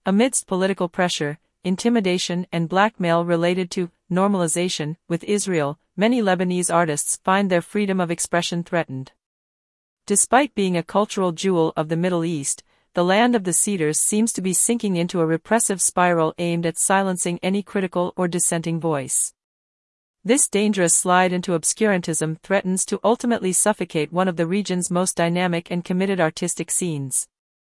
Amidst political pressure, intimidation and blackmail related to normalization with Israel, many Lebanese artists find their freedom of expression threatened. Despite being a cultural jewel of the Middle East, the land of the Cedars seems to be sinking into a repressive spiral aimed at silencing any critical or dissenting voice. This dangerous slide into obscurantism threatens to ultimately suffocate one of the region's most dynamic and committed artistic scenes.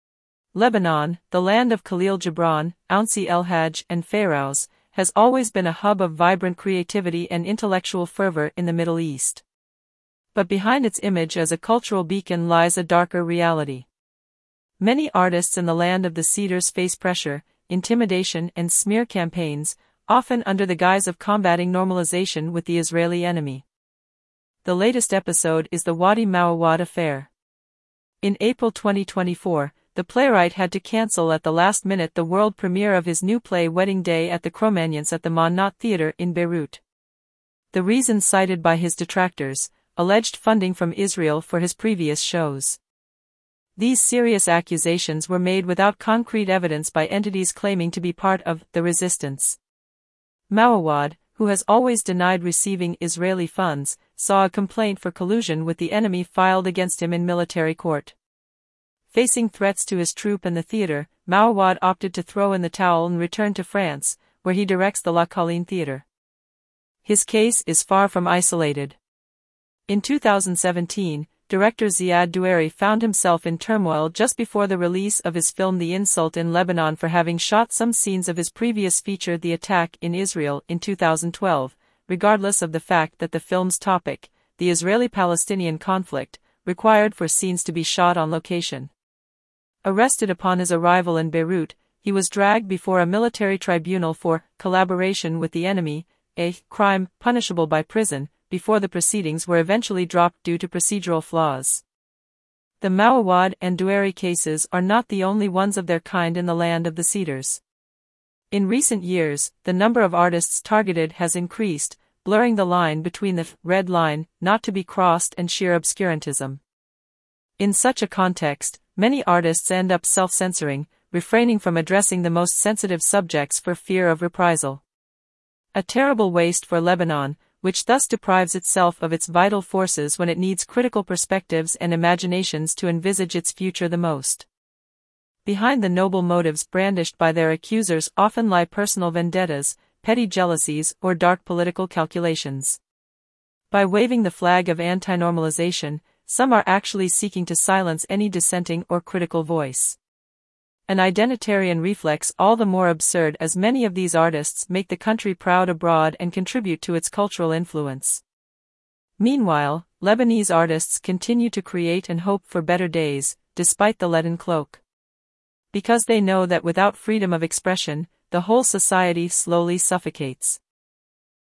Lebanon, the land of Khalil Gibran, Ounsi El Hajj, and Fayrouz, has always been a hub of vibrant creativity and intellectual fervor in the Middle East. But behind its image as a cultural beacon lies a darker reality. Many artists in the land of the Cedars face pressure, intimidation, and smear campaigns, often under the guise of combating normalization with the Israeli enemy. The latest episode is the Wadi Mawawad affair. In April 2024, the playwright had to cancel at the last minute the world premiere of his new play Wedding Day at the Cromagnon at the Monnat Theatre in Beirut. The reason cited by his detractors: alleged funding from Israel for his previous shows. These serious accusations were made without concrete evidence by entities claiming to be part of the resistance. Mawawad, who has always denied receiving Israeli funds, saw a complaint for collusion with the enemy filed against him in military court. Facing threats to his troupe and the theatre, Mawawad opted to throw in the towel and return to France, where he directs the La Colline Theatre. His case is far from isolated. In 2017, director Ziad Doueri found himself in turmoil just before the release of his film The Insult in Lebanon for having shot some scenes of his previous feature The Attack in Israel in 2012, regardless of the fact that the film's topic, the Israeli-Palestinian conflict, required for scenes to be shot on location. Arrested upon his arrival in Beirut, he was dragged before a military tribunal for collaboration with the enemy, a crime punishable by prison, before the proceedings were eventually dropped due to procedural flaws. The Mawawad and Doueri cases are not the only ones of their kind in the land of the Cedars. In recent years, the number of artists targeted has increased, blurring the line between the red line, not to be crossed, and sheer obscurantism. In such a context, many artists end up self-censoring, refraining from addressing the most sensitive subjects for fear of reprisal. A terrible waste for Lebanon, which thus deprives itself of its vital forces when it needs critical perspectives and imaginations to envisage its future the most. Behind the noble motives brandished by their accusers often lie personal vendettas, petty jealousies, or dark political calculations. By waving the flag of anti-normalization, some are actually seeking to silence any dissenting or critical voice. An identitarian reflex all the more absurd as many of these artists make the country proud abroad and contribute to its cultural influence. Meanwhile, Lebanese artists continue to create and hope for better days, despite the leaden cloak. Because they know that without freedom of expression, the whole society slowly suffocates.